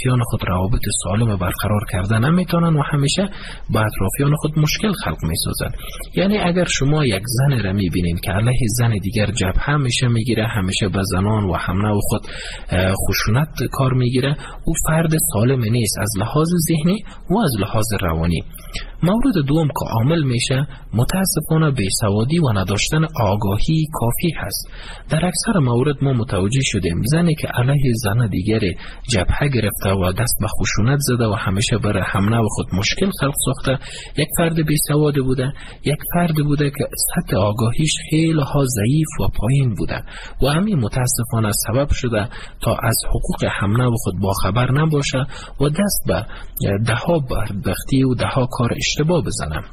اطرافیان خود روابط سالم برقرار کرده نمیتونن و همیشه با اطرافیان خود مشکل خلق میسازن. یعنی اگر شما یک زن را میبینین که علیه زن دیگر جبهه همیشه میگیره، همیشه به زنان و همنوع خود خشونت کار میگیره، او فرد سالم نیست از لحاظ ذهنی و از لحاظ روانی. مورد دوم که عامل میشه متاسفانه بیسوادی و نداشتن آگاهی کافی هست. در اکثر موارد ما متوجه شدیم زنی که علیه زن دیگری جبهه گرفته و دست به خشونت زده و همیشه برای همنوع خود مشکل خلق ساخته، یک فرد بیسواد بوده، یک فرد بوده که سطح آگاهیش خیلی ها ضعیف و پایین بوده و همین متاسفانه سبب شده تا از حقوق همنوع خود باخبر نباشه و دست به دهها بدبختی و دهها کار اشتباه بزنم.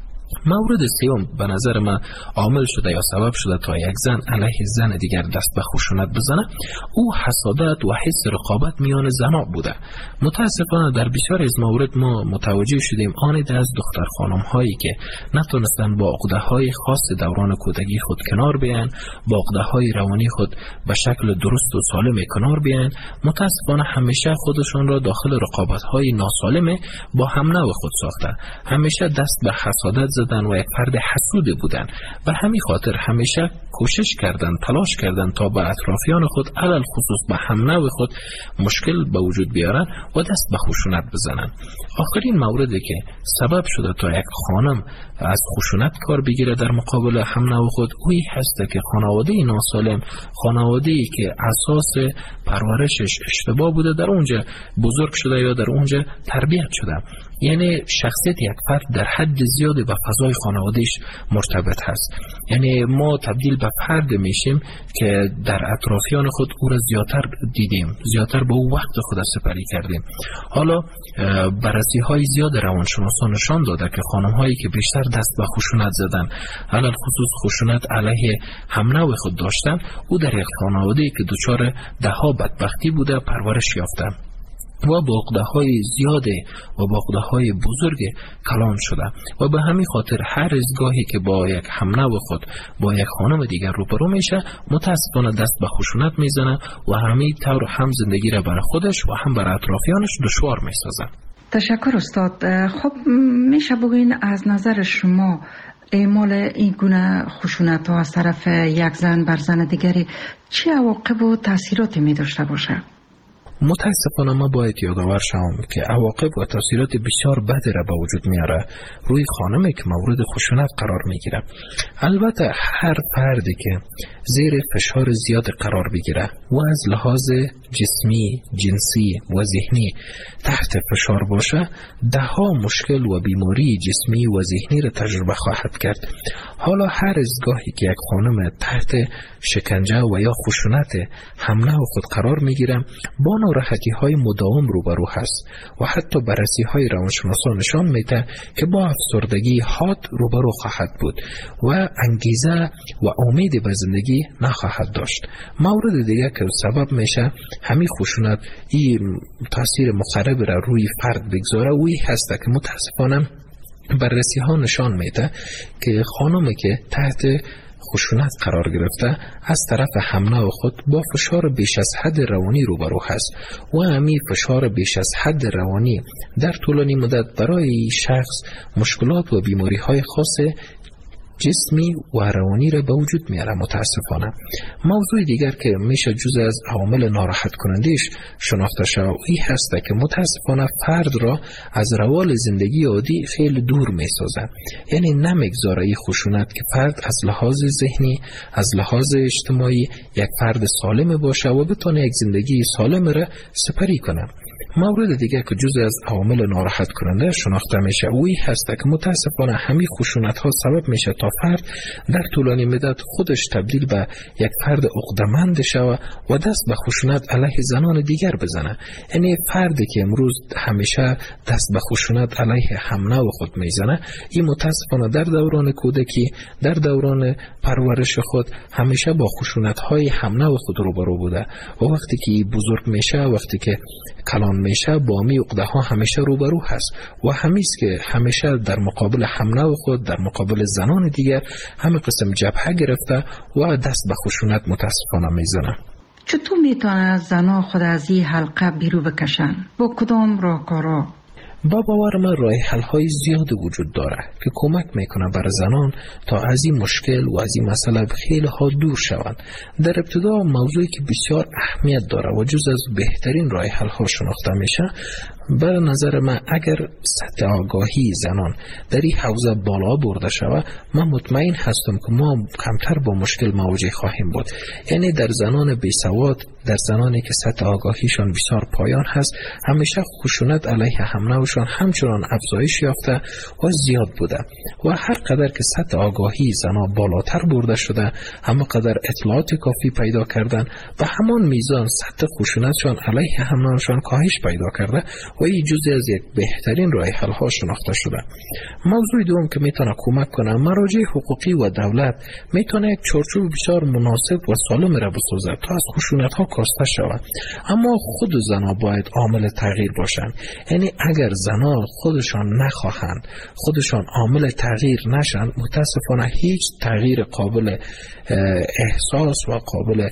مورد سوم به نظر من عامل شده یا سبب شده تا یک زن علیه زن دیگر دست به خشونت بزنه، او حسادت و حس رقابت میان زنها بوده. متاسفانه در بسیار از موارد ما متوجه شدیم آنید از دختر خانم هایی که نتونستن با عقده های خاص دوران کودکی خود کنار بیان، با عقده های روانی خود به شکل درست و سالم کنار بیان، متاسفانه همیشه خودشون را داخل رقابت های ناسالم با هم نوع خود ساخته، همیشه دست به حسادت زدن و یک فرد حسود بودن و همین خاطر همیشه کوشش کردن، تلاش کردن تا به اطرافیان خود علل خصوص به هم نوع خود مشکل به وجود بیارن و دست به خشونت بزنن. آخرین موردی که سبب شده تا یک خانم از خشونت کار بگیره در مقابل هم نوع خود اویی هست که خانواده ناسالم، خانواده‌ای که اساس پرورشش اشتباه بوده در اونجا بزرگ شده یا در اونجا تربیت شده. یعنی شخصیت یک فرد در حد زیادی به فضای خانوادهش مرتبط هست. یعنی ما تبدیل به فرد میشیم که در اطرافیان خود او را زیادتر دیدیم، زیادتر به او وقت خود سپری کردیم. حالا بررسی های زیاد روانشناسان نشان داده که خانم هایی که بیشتر دست به خشونت زدن، علل خصوص خشونت علیه هم نوع خود داشتن، او در یک خانواده که دچار دهها بدبختی بوده پرورش یافته و با عقده‌های زیاد و با عقده‌های بزرگ کلان شده و به همین خاطر هر از گاهی که با یک همنوع خود با یک خانم دیگر روبرو میشه متاسفانه دست به خشونت میزنه و همین طور هم زندگی را برای خودش و هم برای اطرافیانش دشوار میسازه. تشکر استاد. خب میشه بگوین از نظر شما اعمال این گونه خشونت ها از طرف یک زن بر زن دیگری چه عواقب و تاثیراتی می داشته باشه؟ متاسفانه ما باید یادآور شوم که عواقب و تاثیرات بسیار بدی را به وجود میاره روی خانمی که مورد خشونت قرار میگیره. البته هر فردی که زیر فشار زیاد قرار بگیره و از لحاظ جسمی، جنسی و ذهنی تحت فشار باشه، دهها مشکل و بیماری جسمی و ذهنی را تجربه خواهد کرد. حالا هر از گاهی که یک خانم تحت شکنجه و یا خشونت همنوع خود قرار میگیره با ناراحتی های مداوم روبرو هست و حتی بررسی های روانشناسان نشان میده که با افسردگی حاد روبرو خواهد بود و انگیزه و امید به زندگی نخواهد داشت. مورد دیگه که سبب میشه همین خشونت این تاثیر مخرب را روی فرد بگذاره وی هست که متاسفانه بررسی ها نشان میده که خانمی که تحت خشونت قرار گرفته از طرف همنوع خود با فشار بیش از حد روانی روبرو هست و همین فشار بیش از حد روانی در طولانی مدت برای شخص مشکلات و بیماری های خاص جسمی و روانی را به وجود میاره. متاسفانه موضوع دیگر که میشه جزء از عوامل ناراحت کنندش شناخته شود این هست که متاسفانه فرد را از روال زندگی عادی خیلی دور میسازه. یعنی نمیگذاره این خشونت که فرد از لحاظ ذهنی، از لحاظ اجتماعی یک فرد سالم باشه و بتونه یک زندگی سالم را سپری کنه. مورد دیگه که جزء از عوامل ناراحت کننده شناخته میشه اوی هست که متاسفانه همین خشونت ها سبب میشه تا فرد در طولانی مدت خودش تبدیل به یک فرد عقده‌مند شود و دست به خشونت علیه زنان دیگر بزنه. یعنی فردی که امروز همیشه دست به خشونت علیه همنوع خود میزنه این متاسفانه در دوران کودکی، در دوران پرورش خود همیشه با خشونت های همنوع خود روبرو بوده و وقتی که بزرگ میشه، وقتی که کلان میشه با می عقده ها همیشه روبرو هست و همیست که همیشه در مقابل همنوع خود، در مقابل زنان دیگر همه قسم جبهه گرفته و دست به خشونت متاسفانه میزنه. چطور میتونه زنها خود از این حلقه بیرون بکشن؟ با کدام راهکارا؟ با باور من راه حل های زیاد وجود داره که کمک میکنه بر زنان تا از این مشکل و از این مسئله خیلی ها دور شوند. در ابتدا موضوعی که بسیار اهمیت داره و جز از بهترین راه حل ها شناخته میشه، بر نظر من اگر سطح آگاهی زنان در این حوزه بالا برده شود، من مطمئن هستم که ما کمتر با مشکل مواجه خواهیم بود. یعنی در زنان بیسواد، در زنانی که سطح آگاهیشان بسیار پایان هست، همیشه خشونت علیه هم نوشان همچنان افزایش یافته و زیاد بوده و هر قدر که سطح آگاهی زنان بالاتر برده شده، همه قدر اطلاعات کافی پیدا کردن و همان میزان سطح خشونتشان علیه هم نوشان کاهش پیدا کرده و این جزئی از یک بهترین راه حل ها شناخته شده. موضوع دوم که میتونه کمک کنه، مراجع حقوقی و دولت میتونه یک چارچوب بسیار مناسب و سالم را بسازه تا از خشونت ها کاسته شود. اما خود زنها باید عامل تغییر باشند. یعنی اگر زنها خودشان نخواهند، خودشان عامل تغییر نشن، متاسفانه هیچ تغییر قابل احساس و قابل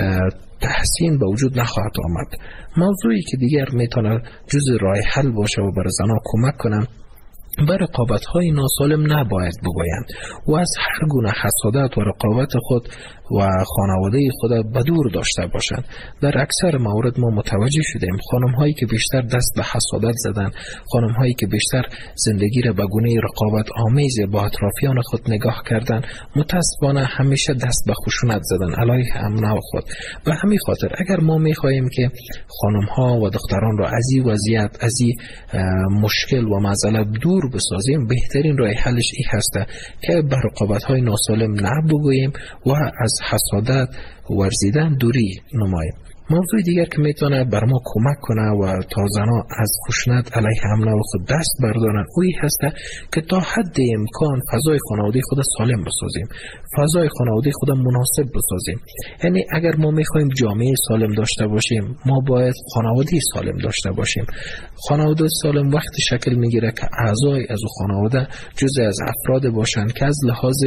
تحسین به وجود نخواهد آمد. موضوعی که دیگر میتونه جز راه حل باشه و برای زنها کمک کنم، بر رقابت‌های ناسالم نباید بگویند و از هر گونه حسادت و رقابت خود و خانواده خود به دور داشته باشند. در اکثر موارد ما متوجه شدیم خانم‌هایی که بیشتر دست به حسادت زدن، خانم‌هایی که بیشتر زندگی را به گونه رقابت آمیز با اطرافیان خود نگاه کردن، متأسفانه همیشه دست به خشونت زدن علیه همنوع خود. و همین خاطر اگر ما می‌خواهیم که خانم‌ها و دختران را از این وضعیت، از این مشکل و معضله دور بسازیم، بهترین راه حلش این هسته که به رقابت‌های ناسالم نبگوییم و از حسادت ورزیدن دوری نماییم. موضوع دیگر که میتونه بر ما کمک کنه و تا زنها از خشونت علیه هم خود دست بردارن، اوی هسته که تا حد امکان فضای خانواده خود سالم بسازیم، فضای خانواده خود مناسب بسازیم. یعنی اگر ما میخوایم جامعه سالم داشته باشیم، ما باید خانواده سالم داشته باشیم. خانواده سالم وقتی شکل میگیره که اعضای از خانواده جزء از افراد باشند که از لحاظ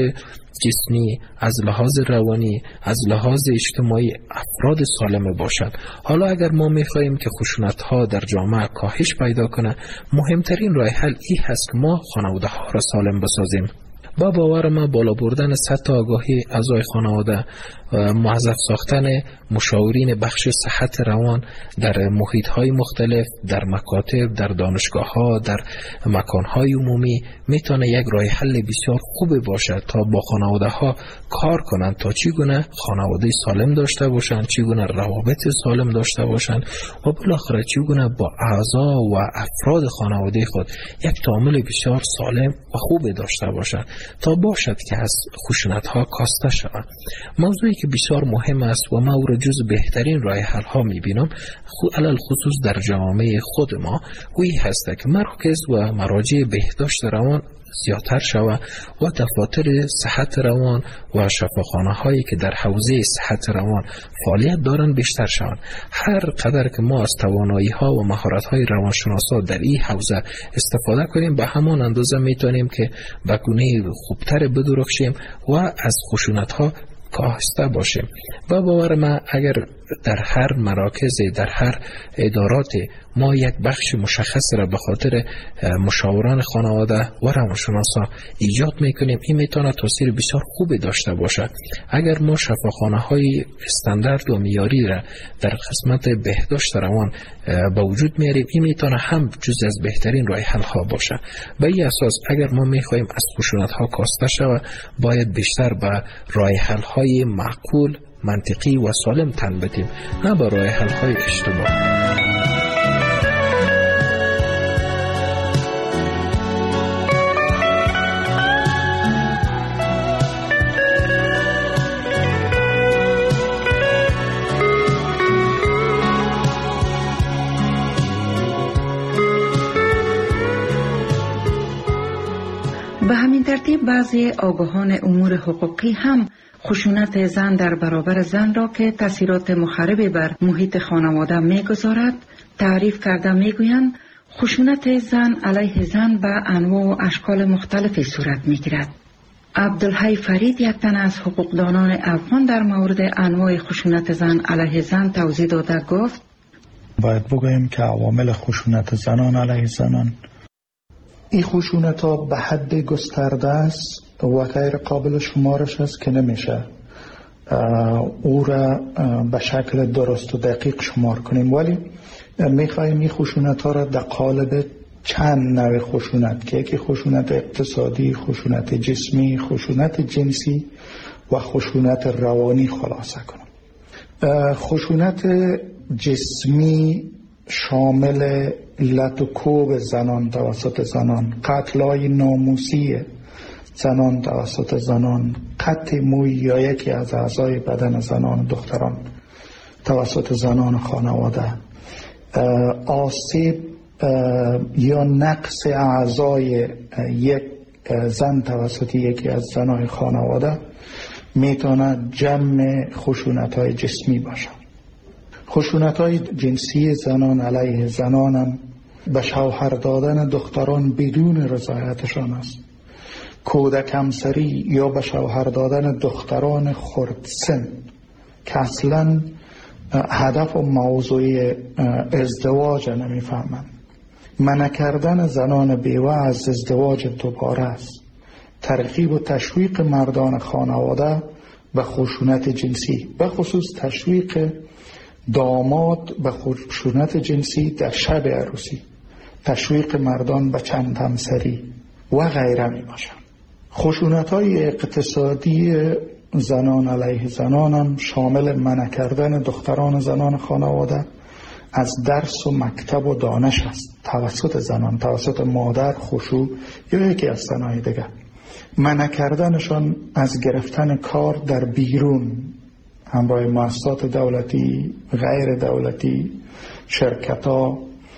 جسمی، از لحاظ روانی، از لحاظ اجتماعی افراد سالم باشند. حالا اگر ما میخواهیم که خشونت ها در جامعه کاهش پیدا کنه، مهمترین راه حل این هست که ما خانواده ها را سالم بسازیم. با باور ما بالا بردن سطح آگاهی اعضای خانواده، موظف ساختن مشاورین بخش صحت روان در محیط‌های مختلف، در مکاتب، در دانشگاه‌ها، در مکان‌های عمومی میتونه یک راه حل بسیار خوب باشه تا با خانواده‌ها کار کنند تا چگونه خانواده سالم داشته باشند، چگونه روابط سالم داشته باشند و بالاخره چگونه با اعضا و افراد خانواده خود یک تعامل بسیار سالم و خوب داشته باشند تا باشد که از خشونت‌ها کاسته شوند. موضوعی که بسیار مهم است و ما او را جز بهترین راه حل ها میبینم، علل خصوص در جامعه خود ما، وی هست که مراکز و مراجع بهداشت روان زیادتر شود و دفاتر صحت روان و شفاخانه هایی که در حوزه صحت روان فعالیت دارند بیشتر شوند. هر قدر که ما از توانایی ها و مهارت های روانشناسا در این حوزه استفاده کنیم، به همان اندازه میتونیم که به گونه خوبتر بدرخشیم و از خشونت ها کاهسته باشیم. و باور من اگر در هر مراکز، در هر ادارات ما یک بخش مشخص را به خاطر مشاوران خانواده و روانشناسا ایجاد میکنیم، این میتونه تاثیر بسیار خوبی داشته باشد. اگر ما شفاخانه های استاندارد و معیاری را در قسمت بهداشت روان به وجود میاریم، این میتونه هم جز از بهترین راه حل ها باشه. به این اساس اگر ما میخواهیم از خشونت ها کاسته شود، باید بیشتر به راه حل های معقول، منطقی و سالم تن بدیم، نه به راه حل های اشتباه. به همین ترتیب بعضی آگاهان امور حقوقی هم خشونت زن در برابر زن را که تاثیرات مخربی بر محیط خانواده می‌گذارد تعریف کرده می‌گویند خشونت زن علیه زن به انواع و اشکال مختلفی صورت می‌گیرد. عبدالحی فرید یک تن از حقوقدانان افغان در مورد انواع خشونت زن علیه زن توضیح داده گفت باید بگوییم که عوامل خشونت زنان علیه زنان، این خشونت ها به حد گسترده است و غیر قابل شمارش است که نمیشه او را به شکل درست و دقیق شمار کنیم، ولی میخواییم این خشونت ها را در قالب چند نوع خشونت که یکی خشونت اقتصادی، خشونت جسمی، خشونت جنسی و خشونت روانی خلاصه کنم. خشونت جسمی شامل لط و کوب زنان توسط زنان، قتل‌های ناموسی زنان توسط زنان، قطع موی یا یکی از اعضای بدن زنان و دختران توسط زنان خانواده، آسیب یا نقص اعضای یک زن توسط یکی از زنای خانواده میتونه جمع خشونت‌های جسمی باشه. خشونت‌های جنسی زنان علیه زنان هم به شوهر دادن دختران بدون رضایتشان است، کودک همسری یا به شوهر دادن دختران خردسن که اصلا هدف و موضوع ازدواج نمیفهمند، منع کردن زنان بیوه از ازدواج دوباره است، ترغیب و تشویق مردان خانواده به خشونت جنسی، به خصوص تشویق داماد به خشونت جنسی در شب عروسی، تشویق مردان به چند همسری و غیره می باشند. خشونت‌های اقتصادی زنان علیه زنان هم شامل منع کردن دختران زنان خانواده از درس و مکتب و دانش است توسط زنان، توسط مادر، خشوع یا یکی از زنای دیگر، منع کردنشان از گرفتن کار در بیرون همراه مؤسسات دولتی، غیر دولتی، شرکت‌ها،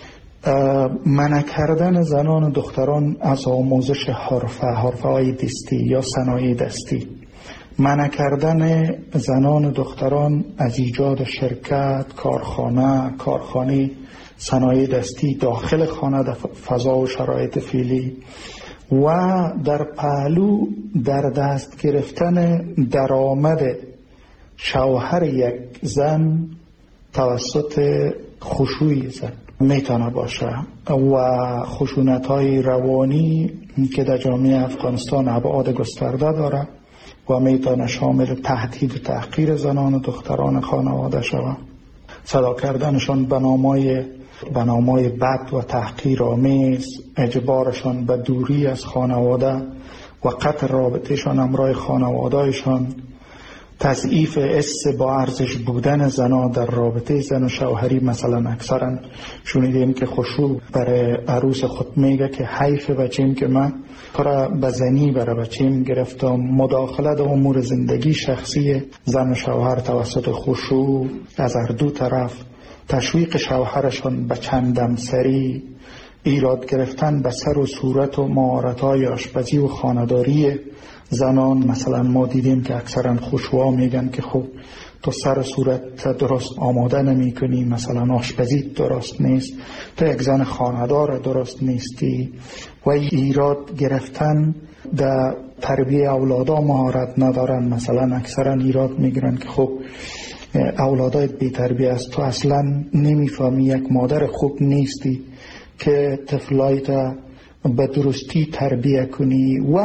منع کردن زنان و دختران از آموزش حرفه‌های دستی یا صنایع دستی، منع کردن زنان و دختران از ایجاد شرکت، کارخانه، صنایع دستی داخل خانه در فضا و شرایط فعلی و در پهلو در دست گرفتن درآمد شوهر یک زن توسط خشوع زن میتونه باشه و خشونت‌های روانی که در جامعه افغانستان ابعاد گسترده داره و میتونه شامل تهدید و تحقیر زنان و دختران خانواده شود، صدا کردنشان به نامای بد و تحقیرآمیز، اجبارشان به دوری از خانواده و قطع رابطهشان همراه خانوادهشان، تضعیف حس با ارزش بودن زنان در رابطه زن و شوهری. مثلا اکثرا شنیدیم که خشوع برای عروس خود میگه که حیف بچیم که من کار بزنی برای بچیم گرفتم، مداخله در امور زندگی شخصی زن و شوهر توسط خشوع از هر دو طرف، تشویق شوهرشان به چند همسری، ایراد گرفتن به سر و صورت و مهارت‌های آشپزی و خانه‌داری زنان. مثلا ما دیدیم که اکثرا خشوعا میگن که خب تو سر صورت درست آماده نمی کنی، مثلا آشپزی درست نیست، تو یک زن خانه‌دار درست نیستی، و ایراد گرفتن در تربیه اولادا مهارت ندارن. مثلا اکثرا ایراد میگیرن که خب اولادایت بی تربیه است، تو اصلا نمیفهمی، یک مادر خوب نیستی که طفلایت به درستی تربیه کنی و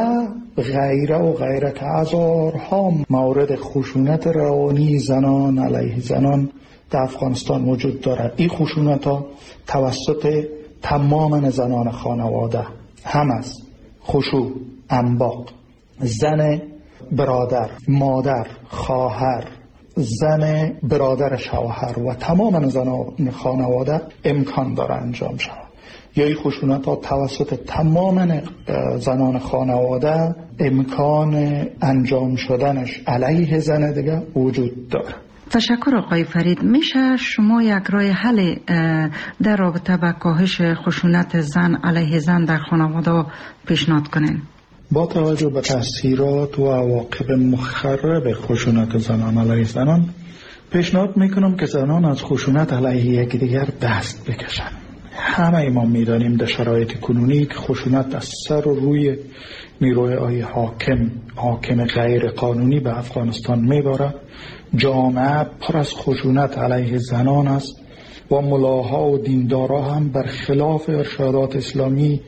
غیره که هزارها مورد خشونت روانی زنان علیه زنان در افغانستان وجود دارد. این خشونت ها توسط تمام زنان خانواده هم از خشوع، انباق، زن برادر، مادر، خواهر، زن برادر شوهر و تمام زنان خانواده امکان داره انجام شود. یا این خشونت ها توسط تمام زنان خانواده امکان انجام شدنش علیه زن دیگه وجود داره. تشکر آقای فرید. میشه شما یک راه حل در رابطه با کاهش خشونت زن علیه زن در خانواده پیشنهاد کنین؟ با توجه به تاثیرات و عواقب مخرب خشونت زنان علیه زنان پیشنهاد میکنم که زنان از خشونت علیه یکدیگر دست بکشن. همه ما میدانیم در شرایط کنونی که خشونت از سر و روی نیروهای حاکم غیر قانونی به افغانستان میباره. جامعه پر از خشونت علیه زنان است و ملاها و دیندارا هم برخلاف ارشادات اسلامی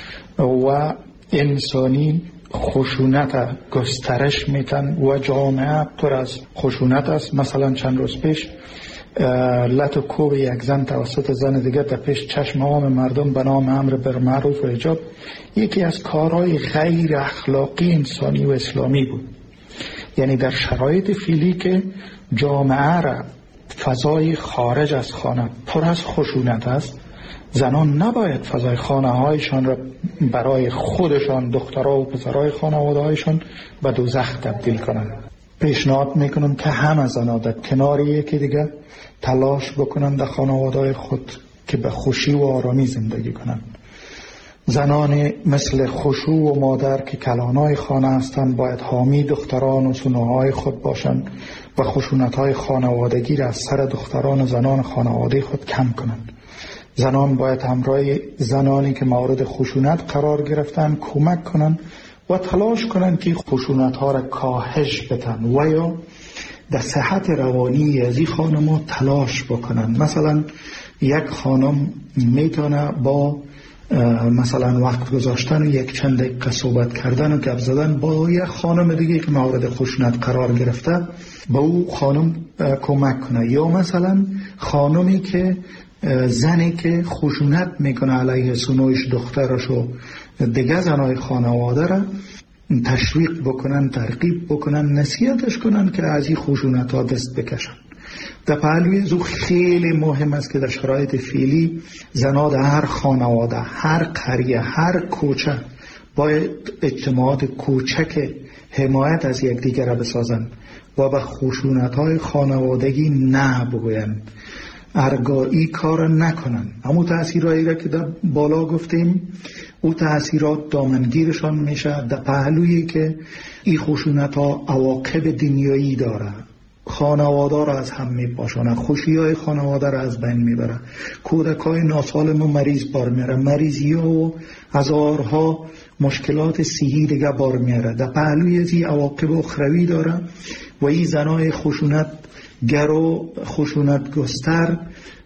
و انسانی خشونت گسترش میتن و جامعه پر از خشونت است. مثلا چند روز پیش لط و کوب یک زن توسط زن دیگر در پیش چشم عام مردم به نام امر بالمعروف و حجاب یکی از کارهای غیر اخلاقی انسانی و اسلامی بود. یعنی در شرایط فعلی که جامعه را فضای خارج از خانه پر از خشونت است، زنان نباید فضای خانه هایشان را برای خودشان، دخترها و پسرهای خانواده هایشان به دوزخ تبدیل کنند. پیشنهاد میکنم که همه زنان در کنار یکی دیگر تلاش بکنند در خانواده خود که به خوشی و آرامی زندگی کنند. زنان مثل خشوع و مادر که کلانای خانه هستند باید حامی دختران و سنوهای خود باشند و خشونت‌های خانوادگی را از سر دختران و زنان خانواده خود کم کنند. زنان باید همراه زنانی که مورد خشونت قرار گرفتن کمک کنند و تلاش کنند که خشونت‌ها را کاهش بدن و یا در صحت روانی از این خانم‌ها تلاش بکنند. مثلا یک خانم میتونه با مثلا وقت گذاشتن و یک چند دقیقه صحبت کردن و گپ زدن با یک خانم دیگه که مورد خشونت قرار گرفته با او خانم کمک کنه. یا مثلا خانمی که زنی که خشونت میکنه علیه سنویش دخترش و دیگه زنای خانواده را تشویق بکنن، ترغیب بکنن، نصیحتش کنن که از این خشونت ها دست بکشن. در پهلوی زو خیلی مهم است که در شرایط فعلی زنها در هر خانواده، هر قریه، هر کوچه باید اجتماعات کوچک حمایت از یکدیگر را بسازند و به خشونت های خانوادگی نه بگویند، ارگایی کار نکنن. همون تأثیرهایی را که در بالا گفتیم او تأثیرات دامنگیرشان میشه در پهلویی که این خشونت ها عواقب دنیایی داره، خانواده را از هم میپاشانه، خوشی های خانواده را از بین میبره، کودک های ناسالم و مریض بار میاره، مریضی ها و هزارها مشکلات صحی دیگه بار میاره. در پهلوی از این عواقب اخروی داره و این زنای خشونت گر و خشونت گستر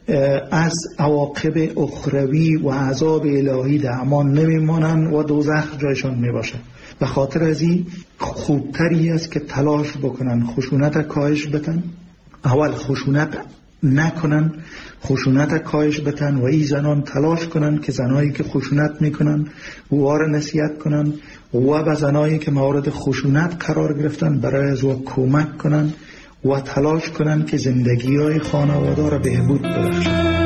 از عواقب اخروی و عذاب الهی در امان نمیمانند و دوزخ جایشان میباشه. به خاطر از این خوبتری است که تلاش بکنن خشونت کاهش بتن، اول خشونت نکنن، خشونت کاهش بتن و این زنان تلاش کنن که زنایی که خشونت میکنن وار نصیحت کنن و به زنایی که مورد خشونت قرار گرفتن برای از او کمک کنن و تلاش کنن که زندگی های خانواده را بهبود ببخشن.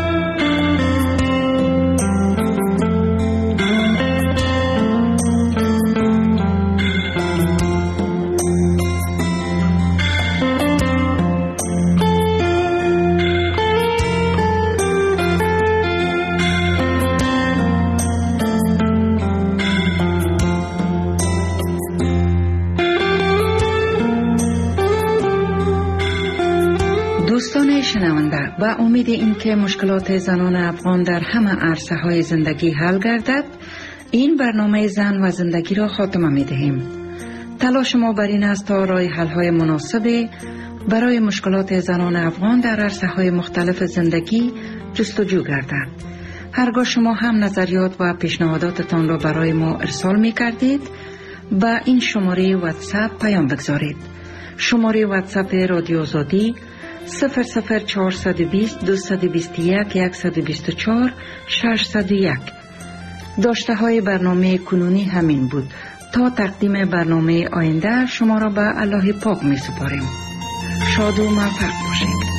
دوستان شنونده، با امید اینکه مشکلات زنان افغان در همه عرصه های زندگی حل گردد، این برنامه زن و زندگی را خاتمه می دهیم. تلاش ما بر این است تا راه حل های مناسب برای مشکلات زنان افغان در عرصه های مختلف زندگی جستجو گردد. هرگاه شما هم نظریات و پیشنهاداتتان را برای ما ارسال می کردید، با این شماره واتساپ پیام بگذارید. شماره واتساپ رادیو آزادی 00420 221 124 601. داشته های برنامه کنونی همین بود. تا تقدیم برنامه آینده شما را به الله پاک می سپاریم. شاد و موفق باشید.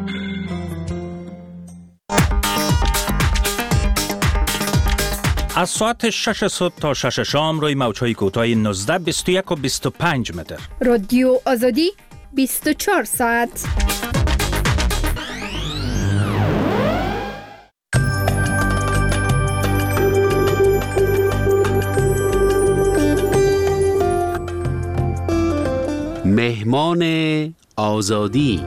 از ساعت 6 صبح تا 6 شام روی موج‌های کوتاه 19 21 و 25 متر. رادیو آزادی 24 ساعت. مهمان آزادی.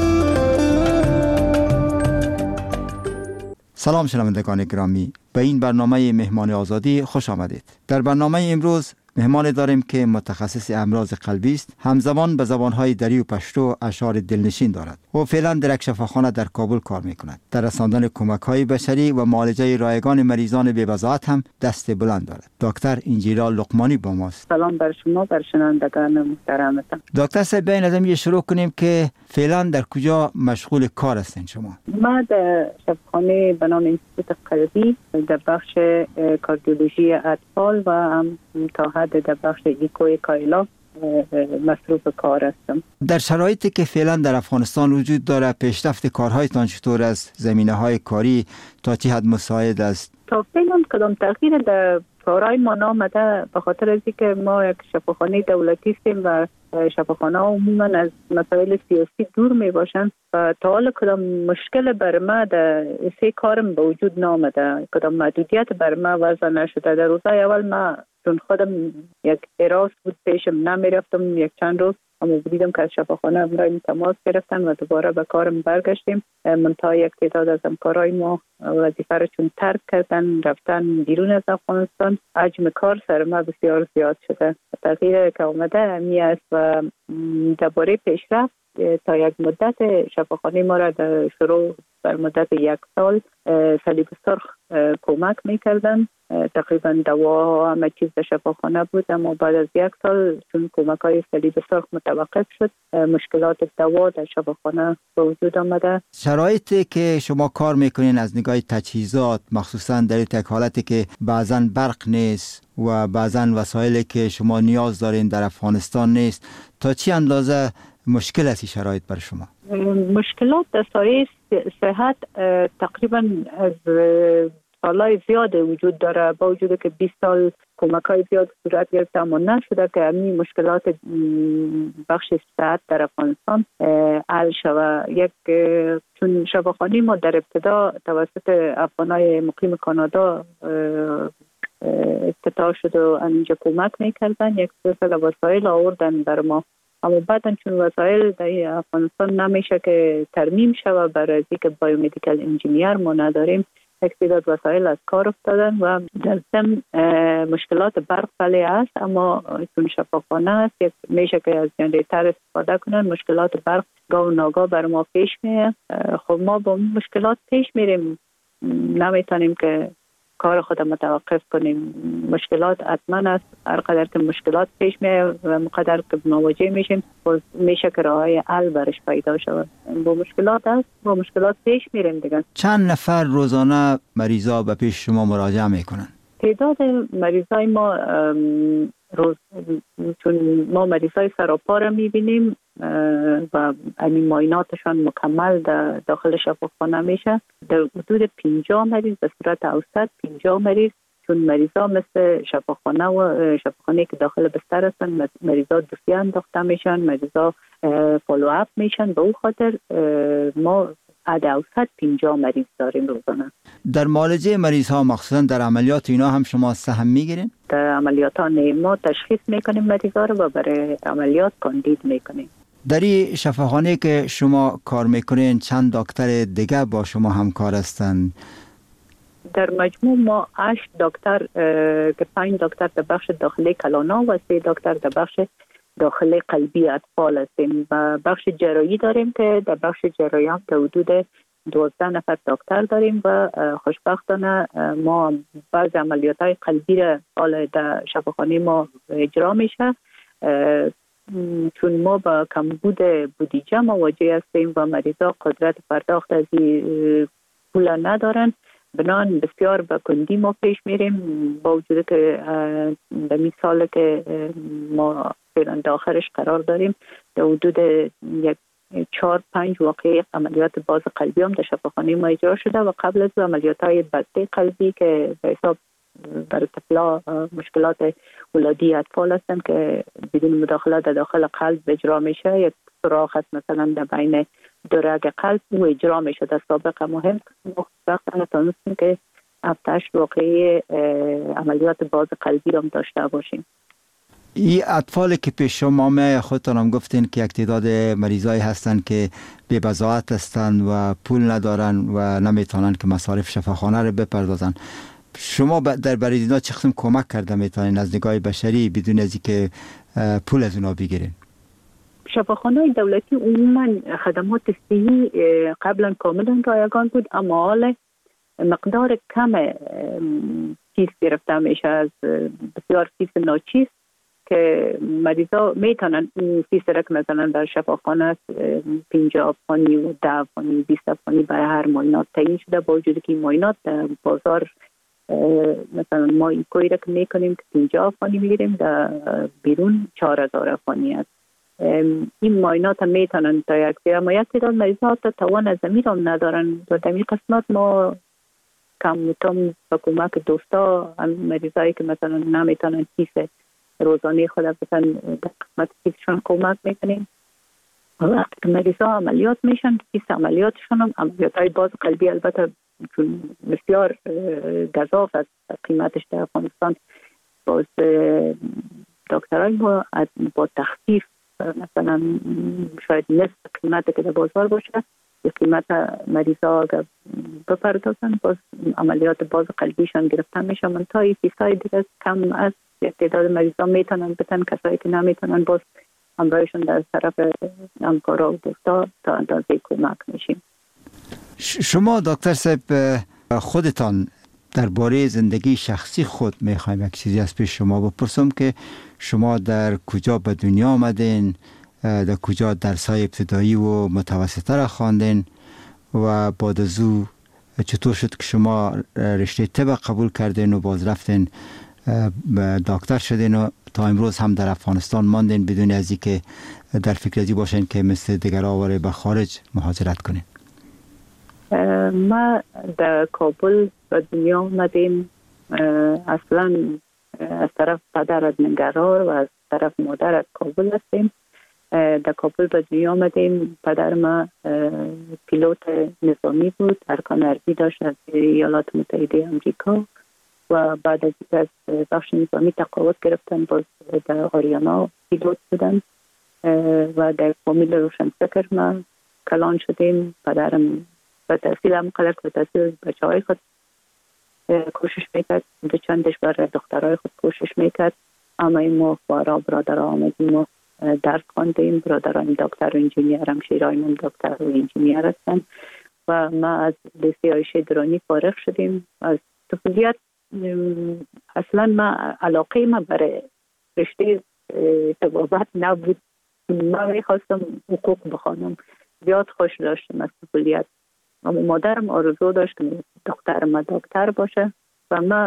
سلام شنوندگان گرامی، به این برنامه مهمان آزادی خوش آمدید. در برنامه امروز مهمان داریم که متخصص امراض قلبی است، همزمان به زبانهای دری و پشتو اشعار دلنشین دارد. او فعلا در یک شفاخانه در کابل کار میکند. در رساندن کمک‌های بشری و معالجه رایگان مریضان بی‌وضاحت هم دست بلند دارد. دکتر انجیلا لقمانی با ماست. سلام بر شما، بر شنوندگان محترمتان. دکتر صاحب، بیاین از این شروع کنیم که فعلا در کجا مشغول کار هستین شما؟ ما در شفاخانه به نام انستیتوت قلبی در بخش کاردیولوژی اطفال و هم تا حد در بخش ایکوی کایلا مصروف کار هستم. در شرایطی که فعلا در افغانستان وجود داره، پیشرفت کارهایتان چطور است؟ زمینه‌های کاری تا چه حد مساعد است؟ تا فعلا کدام تغییر در کارهای ما نامده، به خاطر از اینکه ما یک شفاخانه دولتی هستیم و شفاخانه عموما از مسائل سیاسی دور می باشند و تا حالا کدام مشکل بر ما در سه کارم به وجود نامده، کدام محدودیت بر ما وضع نشده. در روزهای اول ما چون خودم یک حراس بود پیشم نمی رفتم یک چند روز، اما دیدم که از شفاخانه امرای تماس گرفتن و دوباره به کارم برگشتیم. منتها یک تعداد از همکارای ما وظیفه را چون ترک کردن رفتن بیرون از افغانستان، حجم کار سر ما بسیار زیاد شده. تغییر که آمده همی است و درباره پیشرفت تا یک مدت شفاخانه ما را در شروع بر مدت 1 سال صلیب سرخ کمک میکردن. تقریبا دوا همه چیز در شفاخانه بود، اما بعد از 1 سال چون کمک های صلیب سرخ متوقف شد، مشکلات دوا در شفاخانه به وجود آمده. شرایطی که شما کار میکنین از نگاه تجهیزات، مخصوصا در یک حالتی که بعضا برق نیست و بعضا وسایلی که شما نیاز دارین در افغانستان نیست، تا چه اندازه مشکل است شرایط بر شما؟ مشکلات در سایه صحت تقریبا از سالهای زیاد وجود داره، با وجود که 20 سال کمک های زیاد صورت گرفته اما نشده که همین مشکلات بخش صحت در افغانستان حل شود. چون شفاخانه ما در ابتدا توسط افغانای مقیم کانادا افتتاح شد و اینجا کمک میکردن، یک سلسله وسایل آوردن بر ما، اما بعدن چون وسایل در افغانستان نمیشه که ترمیم شود، برای اینکه بایومدیکال انجینیر ما نداریم، یک تعداد وسایل از کار افتادن و در ضمن مشکلات برق بله است، اما چون شفاخانه است میشه که از جنریتر استفاده کنن. مشکلات برق گاه و ناگاه بر ما پیش میاد. خب ما با مشکلات پیش میریم، نمیتونیم که کار خود متوقف کنیم. مشکلات حتما است، هر قدر که مشکلات پیش میاد و مقدر که مواجه میشیم میشه که راههای حل برش پیدا شود. با مشکلات است، با مشکلات پیش میریم دیگه. چند نفر روزانه مریضا به پیش شما مراجعه میکنن؟ تعداد مریضای ما چون ما مریضای سراپا را میبینیم و همین معایناتشان مکمل در داخل شفاخانه میشه، در حدود 50 مریض به صورت اوسط 50 مریض، چون مریضا مثل شفاخانه و شفاخانه که داخل بستر هستن، مریضا دوسیه انداخته میشن، مریضا فالو اپ میشن. به او خاطر ما عد اوسط 50 مریض داریم روزانه. در معالجه مریض ها مخصوصا در عملیات اینا هم شما سهم میگیرین؟ در عملیات ها ما تشخیص میکنیم مریض ها رو و برای عملیات کاندید میکنیم. در این شفاخانه که شما کار میکنین چند دکتر دیگه با شما همکار هستند؟ در مجموع ما 8 دکتر که 5 دکتر در بخش داخلی کلانا و 3 دکتر در بخش داخل قلبی اطفال هستیم و بخش جراحی داریم که در بخش جراحی هم تا حدود 12 نفر دکتر داریم و خوشبختانه ما بعض عملیات‌های قلبی را حالا در شفاخانه ما اجرا میشه، چون ما با کمبود بودجه مواجه هستیم و مریضا قدرت پرداخت از پول ندارن، بنان بسیار به کندی ما پیش میریم، با وجود که به این سال که ما فعلا داخلش قرار داریم در حدود 4-5 واقعه عملیات باز قلبی هم در شفاخانه ما اجرا شده و قبل از عملیات های بسته قلبی که به حساب برای طفلا مشکلات ولادی اطفال هستند که بدون مداخله در داخل قلب اجرا میشه. یک سوراخ هست مثلا در بین دو رگ قلب و اجرا میشه. در سابقه مهم وقتا تونستیم که 7-8 واقعی عملیات باز قلبی را داشته باشیم. این اطفالی که پیش شما می خودتان هم گفتین که یک تعداد مریضایی هستند که بی بضاعت هستند و پول ندارن و نمیتونن که مصارف شفاخانه رو بپردازن. شما در برای اینا چه قسم کمک کرده میتونین از نگاه بشری بدون از اینکه پول از اونا بگیرین؟ شفاخانه دولتی عموما خدمات صحی قبلا کاملا رایگان بود، اما حالا مقدار کم فیس گرفته میشه از بسیار فیس ناچیز که مریضا میتونن این فیس را که مثلا در شفاخانه 50 افغانی و 10 افغانی 20 افغانی برای هر معاینات تعیین شده، با وجودی که این معاینات در بازار مثلا ما این کوی را که میکنیم که 50 افغانی میگیریم، در بیرون 4000 افغانی است. این معاینات هم میتونن تا یک سری، اما یک تعداد مریضا تا توان از زمین هم ندارن و در این قسمت ما کم با کمک دوستا مریضایی که مثلا نمیتونن فیس روزانه خود بسن در قسمت فیسشون کمک میکنیم. وقتی که مریضا عملیات میشن فیس عملیاتشون هم عملیات های باز قلبی البته چون بسیار گزاف از قیمتش در افغانستان، باز دکترای ما با تخفیف مثلا شاید نصف قیمت که در بازار باشه یا قیمت مریضا اگر بپردازن باز عملیات باز قلبیشان گرفتن میشه. من تا این فیسای دیگه کم از تعداد مریضا میتونن بتن، کسایی که نمیتونن باز همراهشون در طرف همکارا و دوستا تا اندازه کمک میشیم. شما دکتر صاحب خودتان درباره زندگی شخصی خود میخوایم یک چیزی از پیش شما بپرسم که شما در کجا به دنیا آمدین، در کجا درس‌های ابتدایی و متوسطه را خواندین و بعد از او چطور شد که شما رشته طب قبول کردین و باز رفتین دکتر شدین و تا امروز هم در افغانستان ماندین بدون از اینکه در فکر ازی باشین که مثل دیگرها واره به خارج مهاجرت کنین؟ ما در کابل به دنیا آمدیم. اصلا از طرف پدر از ننگرهار و از طرف مادر از کابل هستیم. در کابل به دنیا آمدیم. پدر ما پیلوت نظامی بود، ارکان ارضی داشت از ایالات متحده امریکا و بعد از بخش نظامی تقاعد گرفتن، باز در آریانا پیلوت بودن و در فامیل روشنفکر ما کلان شدیم. پدرم به تحصیل مقلق به تحصیل بچه های خود کوشش میکرد، دو چندش برای دخترهای خود کوشش میکرد، اما این ما خوارا برادر آمدیم و درس خواندیم. برادران دکتر و انجینیر، همشیرایمون دکتر و انجینیر هستن و ما از لیسه عایشه درانی فارغ شدیم. از طفولیت اصلا ما علاقه ما برای رشته طبابت نبود. ما میخواستم حقوق بخوانم، زیاد خوش داشتم از طفولیت، اما مادرم آرزو داشت که دختر ما دکتر باشه و ما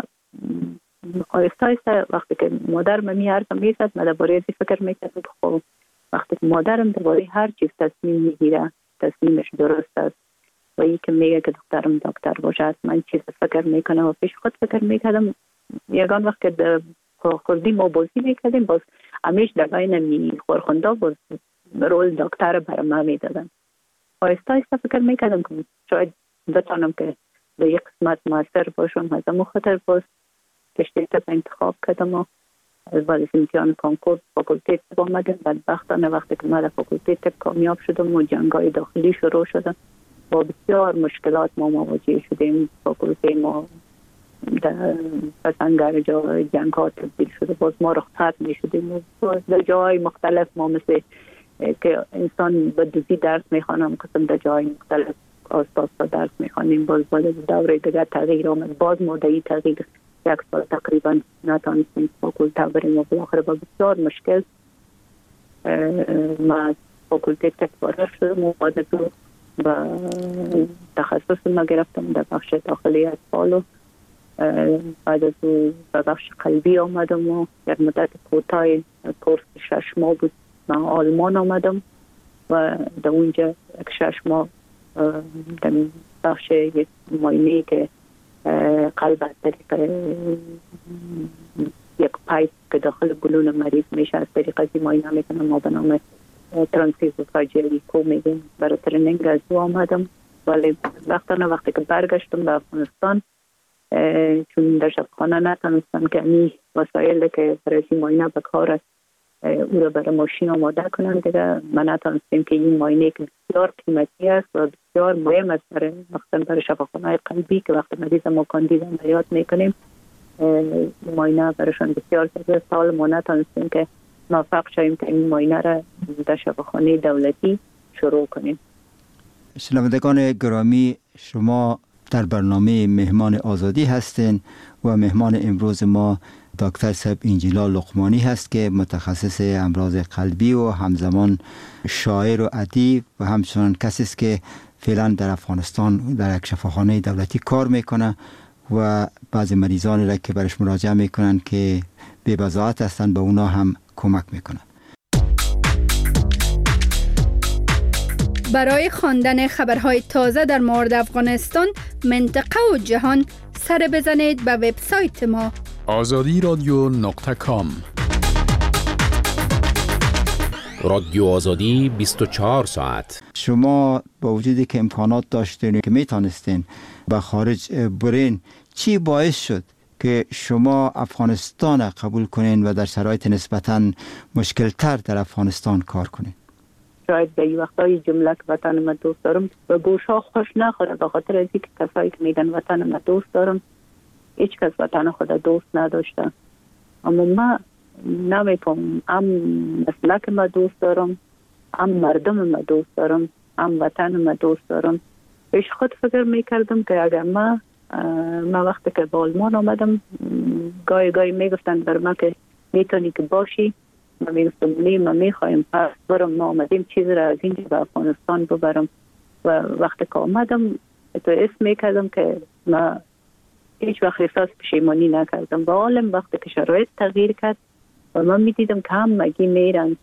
آیسته آیسته وقتی که مادرم میارزم میزد من درباره ازی فکر میکردم. خب وقتی که مادرم درباره هر چیز تصمیم میگیره تصمیمش درست است و ای که میگه که دخترم دکتر باشه من چیز فکر میکنم و پیش خود فکر میکردم. یگان وقت که خوردی ما بازی میکردیم باز همیش در بین خورخونده باز رول دکتر برای ما میدادن. آیسته آیسته فکر میکردم که شاید بتانم که به یک قسمت موثر باشم. از امو خاطر باز رشته طب انتخاب کردم و بعد از امتحان کنکور فاکولته طب آمدم. بدبختانه وقتی که من در فاکولته طب کامیاب شدم و جنگ‌های داخلی شروع شدن با بسیار مشکلات ما مواجه شدیم. فاکولته ما در پسنگر جای جنگ ها تبدیل شده، باز ما رخصت می شدیم در جای مختلف. ما مثل که انسان به دوزی درس می خوانم قسم در جای مختلف آساس درس می خوانیم. باز دوره دیگر تغییر آمد، باز مدعی تغییر 1 سال تقریبا نتانستیم فاکولته بریم و بالاخره با بسیار مشکل ما از فاکولته طب فارغ شدم و بعد از اون با تخصص ما گرفتم در بخش داخلی اطفال و بعد از اون به بخش قلبی آمدم و یک مدت کوتاه کورس 6 ماه بود. من آلمان آمدم و در اونجا 6 ماه در بخش یک معاینه که قلب از طریق یک پایپ که داخل بلون مریض میشه از طریق از معاینه میکنم. ما به نام ترانسفیوژن کو میگیم. برای ترنینگ از او آمدم، ولی وقتی که برگشتم به افغانستان چون در شفاخانه نتونستم که این وسایل که برای معاینه به کار است او را برای ماشین آماده کنن دیگه. من نتونستیم که این معاینه که بسیار قیمتی است و بسیار مهم است برای شفاخانه قلبی که وقتی مریض ما کاندید عملیات میکنیم معاینه برایشان بسیار زیاد. سال ما نتونستیم که موفق شویم که این معاینه را در شفاخانه دولتی شروع کنیم. شنوندگان گرامی، شما در برنامه مهمان آزادی هستین و مهمان امروز ما دکتر صاحب انجیلا لقمانی هست که متخصص امراض قلبی و همزمان شاعر و ادیب و همچنان کسی است که فعلا در افغانستان در یک شفاخانه دولتی کار میکنه و بعضی مریضانی را که برش مراجعه میکنن که بی بضاعت هستن به اونا هم کمک میکنه. برای خواندن خبرهای تازه در مورد افغانستان، منطقه و جهان سر بزنید به وبسایت ما azadiradyo.com. رادیو آزادی 24 ساعت. شما با وجودی که امکانات داشتین که میتونستین به خارج برین، چی باعث شد که شما افغانستان قبول کنین و در شرایط نسبتاً مشکل تر در افغانستان کار کنین؟ شاید به این وقتای جمله که وطن ما دوست دارم و گوشا خوش نخوره، به خاطر از اینکه کسایی که میگن وطن ما دوست دارم هیچ کس وطن خود دوست نداشته. اما ما نمیفهم، هم مسلک ما دوست دارم، هم مردم ما دوست دارم، هم وطن ما دوست دارم. پیش خود فکر میکردم که اگر ما وقتی که به آلمان آمدم گاهی میگفتن بر ما که میتونی که باشی، ما میگفتم نه، ما میخوایم پس برم، ما آمدیم چیز را از اینجا به افغانستان ببرم. و وقتی که آمدم تو اسم میکردم که ما هیچ وقت احساس پشیمانی نکردم. با عالم وقتی که شرایط تغییر کرد و من میدیدم که هم مگی میرن،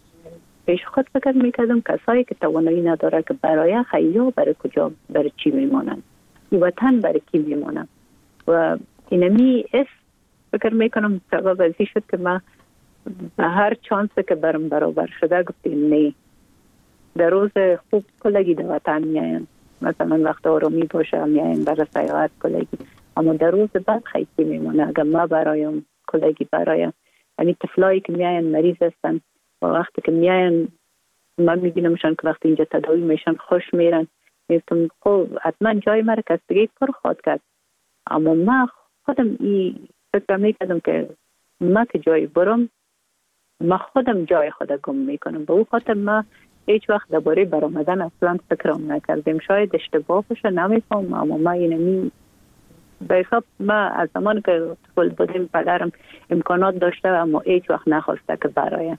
پیش خود فکر میکردم کسایی که توانایی نداره که برای خیلی برای کجا برای چی میمانند، وطن برای کی میمانند. و اینمی فکر میکنم سبب ازی شد که من به هر چانسی که برم برابر شده گفتیم نه. در روز خوب کلگی در وطن میاین، مثلا وقت آرامی باشه میاین برای سیاحت کلگی، اما در روز بعد خیلی میمونه. اگر ما برایم کلگی برایم، یعنی طفلایی که میاین مریض هستن و وقتی که میاین من میبینمشان که وقتی اینجا تداوی میشن خوش میرن، میگم خب حتما جای مرا کس دیگه پر خواهد کرد. اما من خودم این فکر میکردم که ما که جای برم ما خودم جای خود گم میکنم. به او خاطر ما هیچ وقت درباره برآمدن اصلا فکرم نکردیم. شاید اشتباه باشه نمیفهم، اما ما اینمی به حساب ما از زمان که طفل بودیم پدرم امکانات داشته اما هیچ وقت نخواسته که برایم.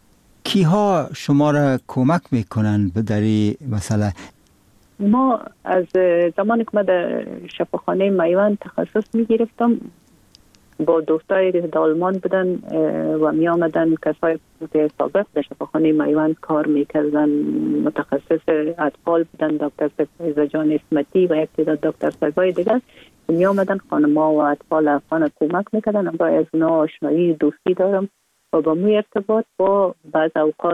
کیها شما را کمک میکنن در این مسئله؟ ما از زمانی که ما در شفاخانه میوان تخصص میگرفتم با دوستایی که در آلمان بودن و می آمدن کسایی که سابق در شفاخانه میوان کار میکردن، متخصص اطفال بودن، دکتر فیضا جان اسمتی و یک تعداد دکتر صاحبای دیگر می آمدن خانم‌ها و اطفال افغان کمک میکردن. اما از اونا آشنایی دوستی دارم و با می ارتباط با بعض اوقات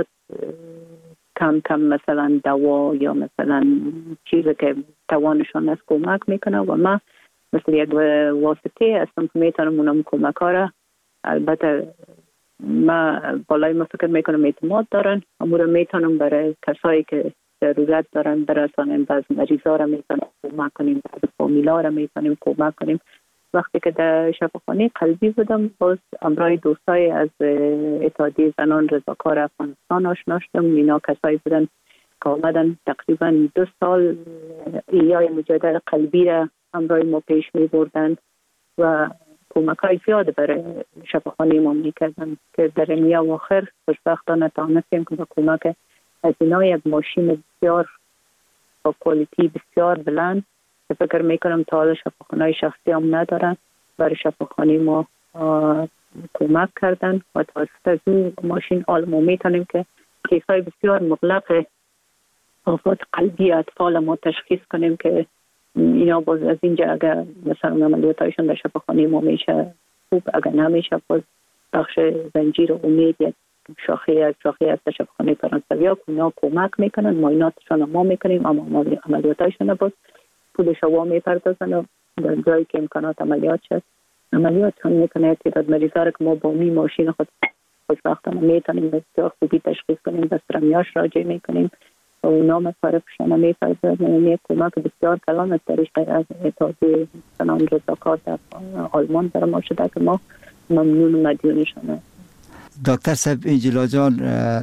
کم مثلا دوا یا مثلا چیزی که توانشان از کمک میکنه و ما مثل یک واسطه هستم که میتونم اونم کمک ها را، البته ما بالای ما فکر میکنم اعتماد دارن، اما رو میتونم برای کسایی که ضرورت دارن برسانیم. بعض مریضا را میتونم کمک کنیم، بعض فامیلا را میتونیم کمک کنیم. وقتی که در شفاخانه قلبی بودم باز امرای دوستای از اتحادیه زنان رضاکار افغانستان آشنا شدم. اینا کسایی بودن که آمدن تقریبا 2 سال ایای مجادله قلبی را امرای ما پیش می بردن و کمک های زیاد برای شفاخانه ما می کردن که در نیا و آخر خوشبختانه تانستیم که با کمک از اینا یک ماشین بسیار با کوالیتی بسیار بلند که فکر می کنم تا حالا شفاخانه شخصی هم ندارن برای شفاخانه ما کمک کردن و توسط از این ماشین ما می تونیم که کیس های بسیار مغلق آفات قلبی اطفال ما تشخیص کنیم که اینا باز از اینجا اگر مثلا عملیاتایشون در شفاخانه ما میشه خوب، اگر نمیشه باز بخش زنجیر امید یک شاخه از شفاخانه فرانسوی ها اونا کمک میکنن، معایناتشون ما میکنیم، اما عملیاتایشون باز پولش ها میپردازن و در جایی که امکانات عملیات شد عملیاتشون میکنه. تعداد مریضا رو که ما با ماشین خود وقتانه میتونیم بسیار خوبی تشخیص کنیم، دسترمیاش راجع میکنیم و اونا مصارفشون میپردازن. یک کمک بسیار کلان از طریق از اتحادیه زنان رضاکار در آلمان در ما شده که ما ممنون و مدیونشونه. دکتر صاحب انجلا جان،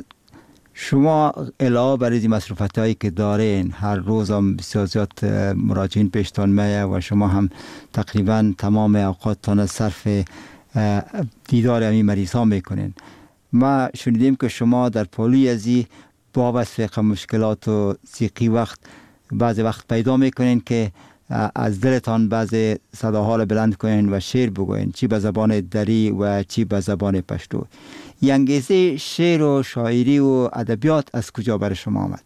شما علاوه بر این مصروفات هایی که دارین، هر روز هم بسیار زیاد مراجعین پیشتان میه و شما هم تقریبا تمام اوقاتتان صرف دیدار همین مریض ها میکنین. ما شنیدیم که شما در پالوی ازی بابت فقه مشکلات و ضیقی بعضی وقت پیدا میکنین که از دلتان بعضی صداها رو بلند کنین و شعر بگوین، چی به زبان دری و چی به زبان پشتو. انگیزه شعر و شاعری و ادبیات از کجا برای شما آمد؟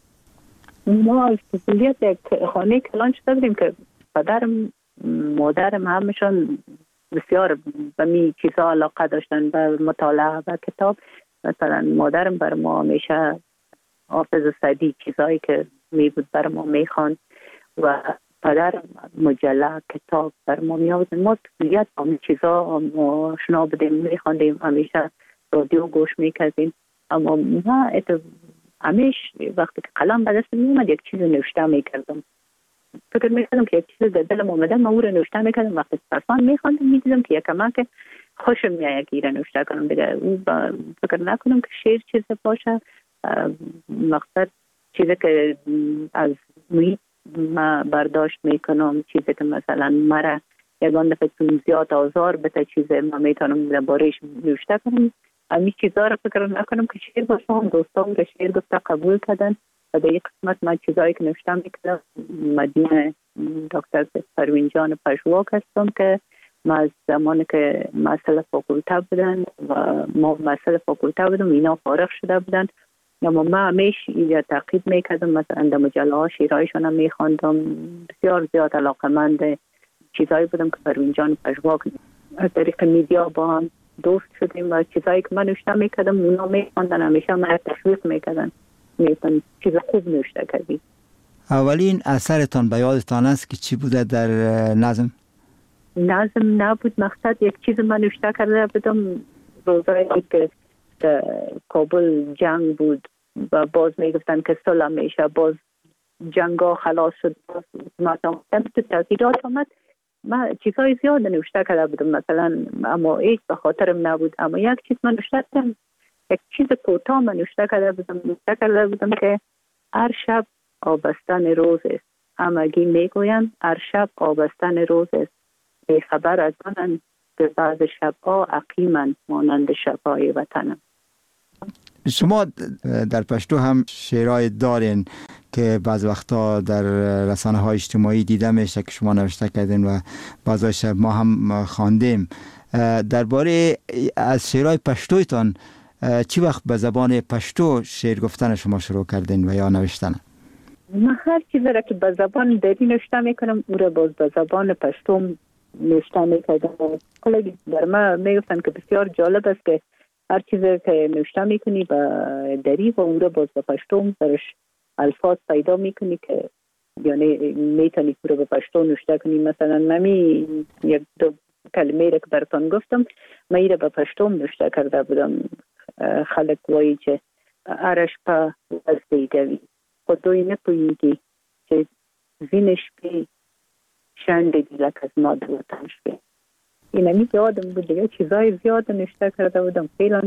ما از کلیت یک خانه کلان شده بودیم که پدرم مادرم همشون بسیار به می چیزا علاقه داشتن، به مطالعه و کتاب. مثلا مادرم بر ما همیشه حافظ سعدی چیزایی که می بود بر ما می خواند و پدر مجله کتاب بر ما می آورد. ما کلیت همین چیزا آشنا بودیم، می خواندیم، همیشه رادیو گوش می کردیم. اما ما همیشه وقتی که قلم به دست می اومد یک چیز نوشته می کردم. فکر می کردم که یک چیز در دلم اومده ما او رو نوشته می کردم. وقتی پرسان می خواندم می دیدم که یک کمک خوشم میاد که ایران نوشته کنم دیگه. او فکر نکنم که شعر چیز باشه، مقصد چیزی که از محیط ما برداشت میکنم، چیزی که مثلا مرا یگان دفعه چون زیاد آزار بده چیزی ما میتونم درباره‌اش نوشته کنم. همین چیزا رو فکر نکنم که شعر باشه. هم دوستان رو شعر گفته قبول کردن و در یک قسمت من چیزایی که نوشته میکردم مدینه دکتر پروین جان پژواک هستم که ما از زمانی که مسئله فاکولته بودن و ما مسئله فاکولته بودم اینا فارغ شده بودن، اما ما همیشه اینجا تعقیب میکردم. مثلا در مجله ها شیرهایشون هم میخواندم. بسیار زیاد علاقمند چیزایی بودم که پروین جان پژواک از طریق میدیا با هم دوست شدیم و چیزایی که من نوشته میکردم اونا میخواندن، همیشه من تشویق میکردن، میگفتن چیز خوب نوشته کردی. اولین اثرتان به یادتان است که چی بوده در نظم؟ نظم نبود، مقصد یک چیز من نوشته کرده بودم روزایی که کابل جنگ بود و باز میگفتن که صلح میشه، باز جنگا خلاص شد، باز تو تغییرات آمد. من چیزای زیاد نوشته کرده بودم مثلا، اما هیچ به خاطرم نبود. اما یک چیز من نوشته کردم، یک چیز کوتاه من نوشته کرده بودم که هر شب آبستن روز است، همگی میگویند هر شب آبستن روز است، بی خبر از آنند که بعض شبها عقیمند مانند شبهای وطنم. شما در پشتو هم شعرهای دارین که بعض وقتا در رسانه های اجتماعی دیده میشه که شما نوشته کردین و بعضی شب ما هم خواندیم. درباره از شعرهای پشتویتان چی وقت به زبان پشتو شعر گفتن شما شروع کردین و یا نوشتن؟ من هر چیزی را که به زبان دری نوشته میکنم او را باز به زبان پشتو نوشته میکردم. کلی در ما میگفتن که بسیار جالب است که هر چیزی که نوشته میکنی به دری و او را باز به پشتو درش الفاظ پیدا میکنی که یعنی میتونی او را به پشتو نوشته کنی. مثلا نمی یک دو کلمه را که براتون گفتم من ای را به پشتو نوشته کرده بودم. خلق وایی که ارش پا از دیگوی خودوی نپوییگی که زینش بی شنده دیلک از ماده وطنش بی. این همی یادم بود دیگه چیزای زیاد نشته کرده بودم. فعلا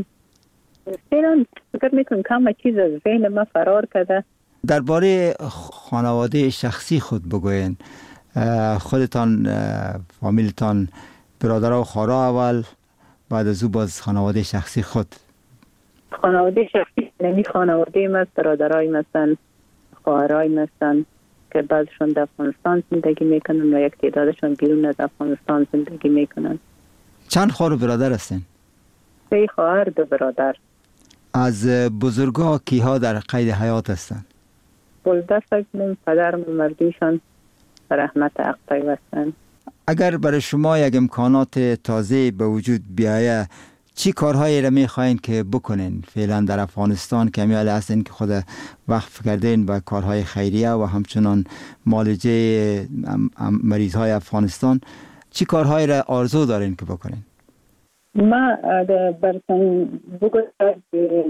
فکر میکنم کم چیز از ذهن ما فرار کرده. درباره خانواده شخصی خود بگوین. خودتان فامیلتان برادرها و خواهرها اول، بعد از او باز خانواده شخصی خود. خانواده شخصی نمی خانواده ما برادرای هستن، خواهرای هستن که بعضشون در افغانستان زندگی میکنن و یک تعدادشون بیرون از افغانستان زندگی میکنن. چند خواهر و برادر هستین؟ 3 خواهر 2 برادر. از بزرگا کیها در قید حیات هستن؟ بلده سگمون پدرم مردیشان به رحمت حق پیوستند. اگر برای شما یک امکانات تازه به وجود بیایه، چی کارهایی را میخواین که بکنین فعلا در افغانستان که همیال هستین که خود وقف کردین به کارهای خیریه و همچنان معالجه مریضهای افغانستان، چی کارهایی را آرزو دارین که بکنین؟ ما برسن بگوید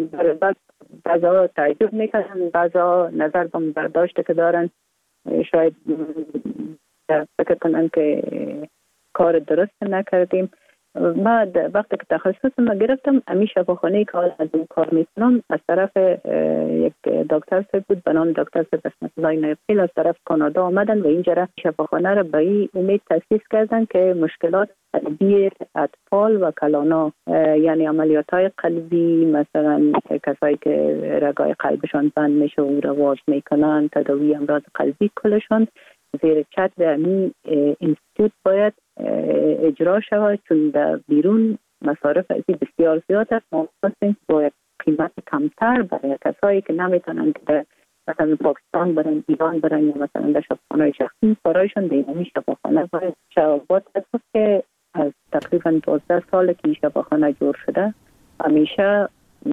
بعضا تعجب میکنن، بعضا نظر به برداشت که دارن، شاید فکر کنن که کار درست نکردیم. ما وقتی که تخصص ما گرفتم امی شفاخانه که از این کار میکنم از طرف یک دکتر صاحب بود به نام دکتر صاحب اسمت الله نایبخیل از طرف کانادا آمدن و اینجا شفاخانه را به این امید تاسیس کردن که مشکلات قلبی اطفال و کلانا، یعنی عملیات های قلبی، مثلا کسایی که رگای قلبشان بند میشه و رواج میکنن، تداوی امراض قلبی کلشان زیر چتر امی اینستیتوت باید اجرا شود، چون در بیرون مصارف ازی بسیار زیاد است. ما خواستیم با یک قیمت کمتر برای کسایی که نمیتونن که در مثلا پاکستان برن، ایران برن یا مثلا در شفاخانه شخصی برایشان دیدنی شفاخانه باید شبابات است که از تقریبا 12 سال که این شفاخانه جور شده همیشه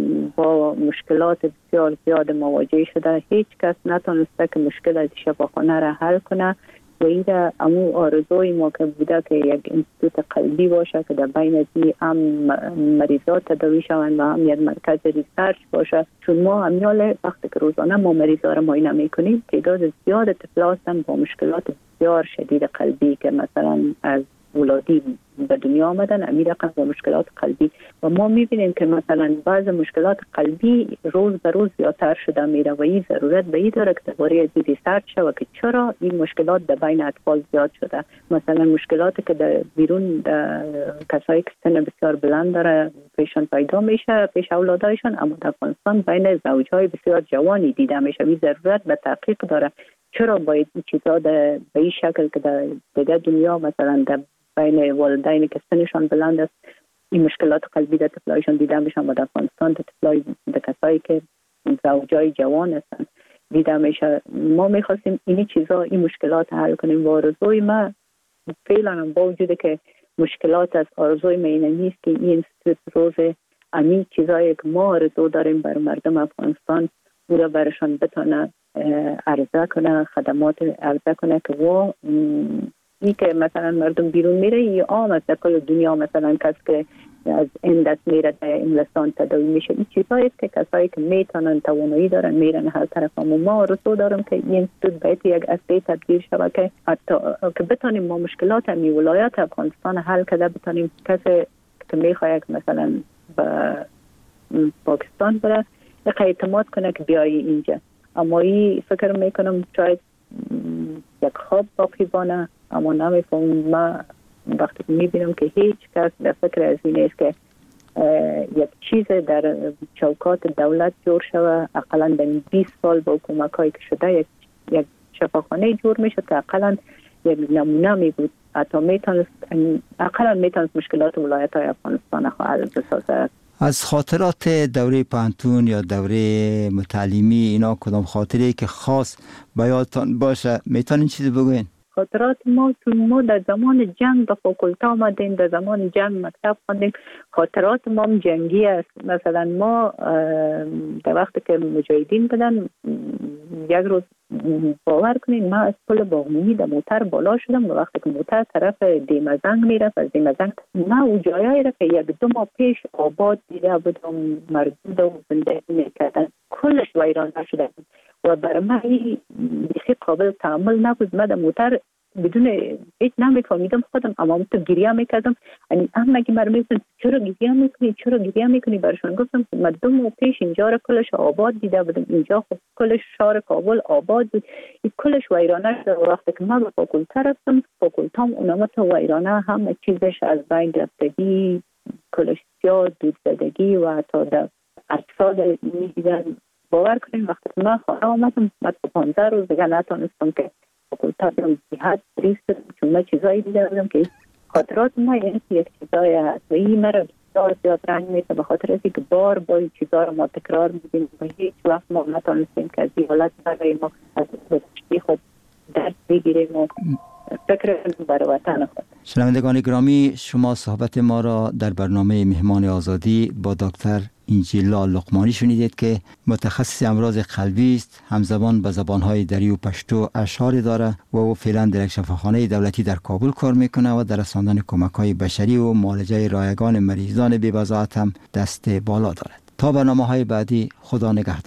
با مشکلات بسیار زیاد مواجه شده. هیچ کس نتونسته که مشکل از شفاخانه را حل کنه و این امو آرزوی ما که بوده که یک انستیتوت قلبی باشه که در بین دی هم مریضات تداوی شوند و هم یک مرکز ریسرچ باشه، چون ما همیال وقتی که روزانه ما مریضا را معاینه میکنیم تعداد زیاد طفلا هستن با مشکلات بسیار شدید قلبی که مثلا از ولادی به دنیا آمدن، امیر رقم با مشکلات قلبی و ما میبینیم که مثلا بعض مشکلات قلبی روز به روز زیادتر شده میره و این ضرورت به این داره که درباره از ریسرچ شده که چرا این مشکلات در بین اطفال زیاد شده. مثلا مشکلاتی که در بیرون کسایی که سن بسیار بلند داره پیشان پیدا میشه پیش اولادایشان، اما در افغانستان بین زوجهای بسیار جوانی دیده میشه. این ضرورت به تحقیق داره چرا باید این چیزا به این شکل که در دیگه دنیا مثلا در بین والدینی که سنشان بلند است این مشکلات قلبی در طفلایشان دیده میشن و در افغانستان در کسایی که زوجای جوان هستن دیده میشه. ما میخواستیم این چیزا این مشکلات حل کنیم و آرزوی ما فعلا با وجود که مشکلات از آرزوی ما اینه نیست که این انستیتوت روز امی چیزایی که ما آرزو داریم بر مردم افغانستان او را برشان بتونه عرضه کنه، خدمات عرضه کنه که و این که مثلا مردم بیرون میره این عام است در کل دنیا. مثلا کس که از این دست میره در انگلستان تداوی میشه، این چیزایی است که کسایی که میتونن توانایی دارن میرن هر طرف. اما ما آرزو دارم که این انستیتوت باید یک اصلی تبدیل شود که حتی که بتونیم ما مشکلات می ولایت افغانستان حل کرده، بتونیم کسی که میخواد مثلا به پاکستان بره اعتماد کنه که بیایی اینجا. اما این فکر میکنم شاید یک خواب باقی بانه، اما نمیفهم. ما وقتی میبینم که هیچ کس در فکر از این است که یک چیز در چوکات دولت جور شوه، اقلا در 20 سال با کمک هایی که شده یک شفاخانه جور میشه که اقلا یک نمونه می بود، حتی اقلا میتونست مشکلات ولایت های افغانستان حل بسازد. از خاطرات دوره پانتون یا دوره متعلیمی اینا کدام خاطره که خاص به یادتان باشه میتونین چیزی بگوین؟ خاطرات ما چون ما در زمان جنگ به فاکولته آمدیم، در زمان جنگ مکتب خوندیم، خاطرات ما جنگی است. مثلا ما در وقتی که مجاهدین بدن یک روز باور کنین ما از پل باغنومی در موتر بالا شدم و وقتی که موتر طرف دیمزنگ میرفت از دیمزنگ ما او جایی را که یک دو ماه پیش آباد دیده بودم مردود و زندگی میکردن کلش ویران شده و برای من این بیخی قابل تعامل نبود. من در موتر بدون هیچ نمیفهمیدم خودم، اما تو گریه میکردم. یعنی همه مردم میگفتن چرا گریه میکنی برشون گفتم که من 2 ماه پیش اینجا را کلش آباد دیده بودم، اینجا خب کلش شهر کابل آباد بود، این کلش ویرانه شده. وقتی که من به فاکولته رفتم فاکولتام اونمت ویرانه همه چیزش از بین رفتگی، کلش سیاه دود زدگی و حتی در اجساد میدیدن. باور کنیم وقتی من خانه آمدم من 15 روز دیگه نتونستم که فاکولته برم جهت ریست، چون من چیزایی دیده بودم که خاطرات ما یعنی یک چیزایی هست و این مرا بسیار زیاد رنج میده، به خاطر ازی که بار این چیزا رو ما تکرار میدیم و هیچ وقت ما نتونستیم که از این حالت برای ما از بسشتی خود درد بگیریم و فکر برای وطن خود. شنوندگان گرامی، شما صحبت ما را در برنامه مهمان آزادی با دکتر انجیلا لقمانی شنیدید که متخصص امراض قلبی است، همزمان به زبانهای دری و پشتو اشعار داره و او فعلا در یک شفاخانه دولتی در کابل کار میکنه و در رساندن کمک‌های بشری و معالجه رایگان مریضان بی‌وضاحت هم دست بالا دارد. تا برنامه‌های بعدی، خدا نگهدار.